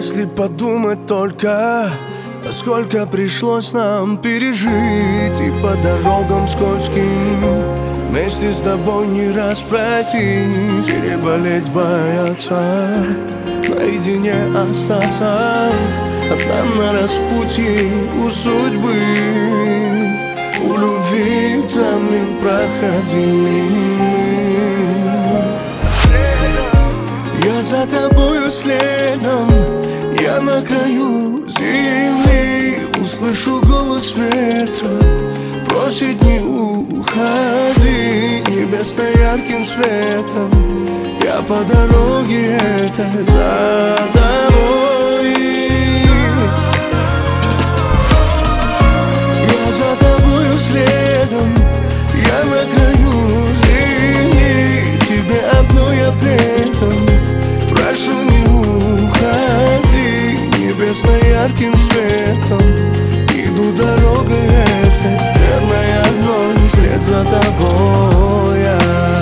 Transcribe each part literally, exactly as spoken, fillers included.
Если подумать только, сколько пришлось нам пережить, и по дорогам скользким вместе с тобой не раз пройтись, переболеть, бояться, наедине остаться, а там на распутье у судьбы, у любви экзамен проходили. Я за тобою следом, я на краю земли, услышу голос ветра, просит не уходи, небесно ярким светом. Я по дороге этой за тобой. Я за тобою следом, я на краю земли, тебе одно я предан. Прошу, не уходи, небесно ярким светом. Иду дорогой этой, верной одной, вслед за тобой я.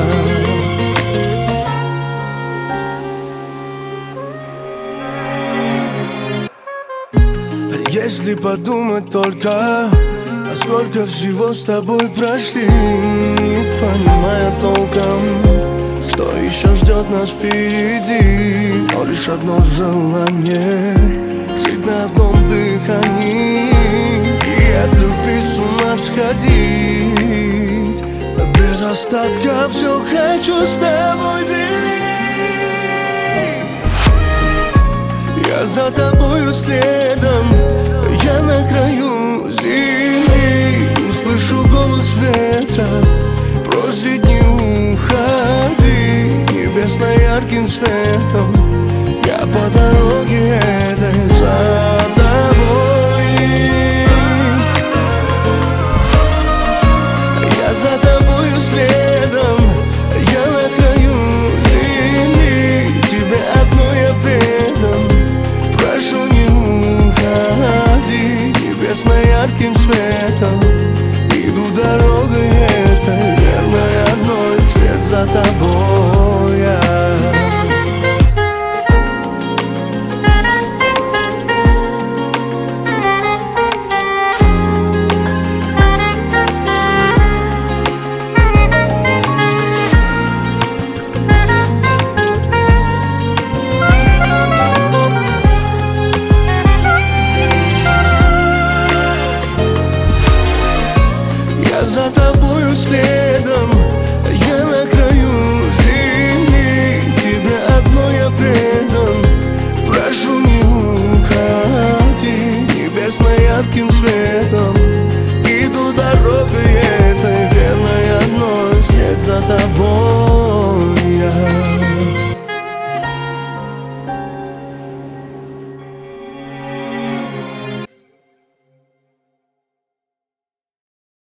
Если подумать только, а сколько всего с тобой прошли, не понимая толком, что еще ждет нас впереди. Но лишь одно желание — жить на одном дыхании и от любви с ума сходить. Без остатка все хочу с тобой делить. Я за тобою следом, я на краю земли, услышу голос ветра, просит не уходи, небесно ярким светом. Я по дороге этой за тобой. Я за тобою следом, я на краю земли, тебе одно я предан. Прошу, не уходи, небесно ярким светом. Иду дорогой этой, верной одной, вслед за тобой я. Я за тобою след.